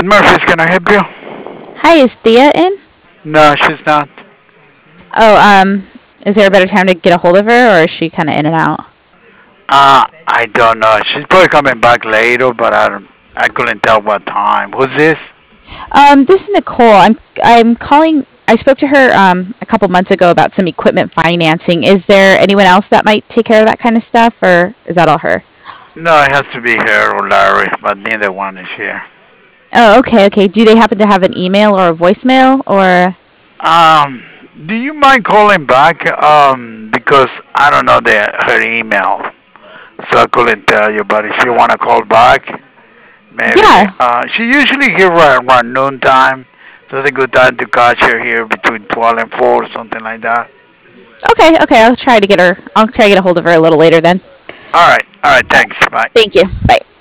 Murphy's, can I help you? Hi, is Thea in? No, she's not. Oh, is there a better time to get a hold of her, or is she kind of in and out? I don't know. She's probably coming back later, but I couldn't tell what time. Who's this? This is Nicole. I'm calling. I spoke to her a couple months ago about some equipment financing. Is there anyone else that might take care of that kind of stuff, or is that all her? No, it has to be her or Larry, but neither one is here. Oh, okay, okay. Do they happen to have an email or a voicemail, or? Um, do you mind calling back? Because I don't know her email, so I couldn't tell you. But if you want to call back, maybe. Yeah. She usually here around noon time, so it's a good time to catch her here between 12 and 4, something like that. Okay, okay. I'll try to get her. I'll try to get a hold of her a little later then. All right, thanks. Bye. Thank you. Bye.